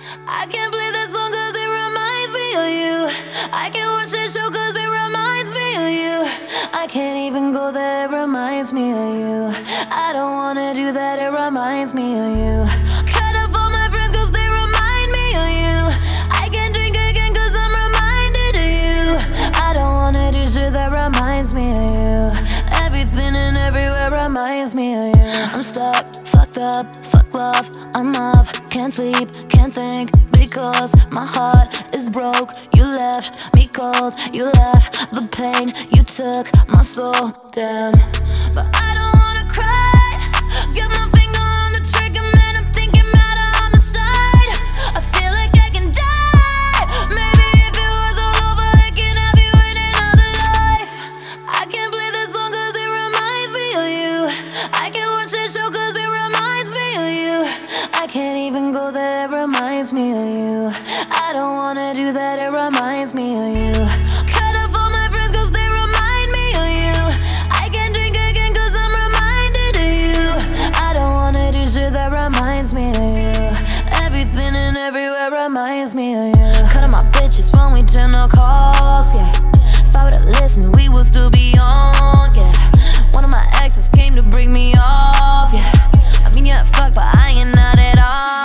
I can't play that song cause it reminds me of you. I can't watch that show cause it reminds me of you. I can't even go there, it reminds me of you. I don't wanna do that, it reminds me of you. Cut off all my friends cause they remind me of you. I can't drink again cause I'm reminded of you. I don't wanna do shit that reminds me of you. Everything and everywhere reminds me of you. I'm stuck, fucked up, fuck love, I'm up. Can't sleep, can't think, because my heart is broke. You left me cold, you left the pain. You took my soul, damn. But I don't wanna cry. Got my finger on the trigger, man, I'm thinking about a homicide. I feel like I can die. Maybe if it was all over, I can have you in another life. I can't play this song cause it reminds me of you. I can't watch that show cause it reminds me of you. I can't even go there, it reminds me of you. I don't wanna do that, it reminds me of you. Cut off all my friends cause they remind me of you. I can't drink again cause I'm reminded of you. I don't wanna do shit that reminds me of you. Everything and everywhere reminds me of you. Cutting my bitches when we turn the calls, yeah. If I would've listened, we would still be on, yeah. One of my exes came to bring me off, yeah. I mean, yeah, fuck, but I ain't not at all.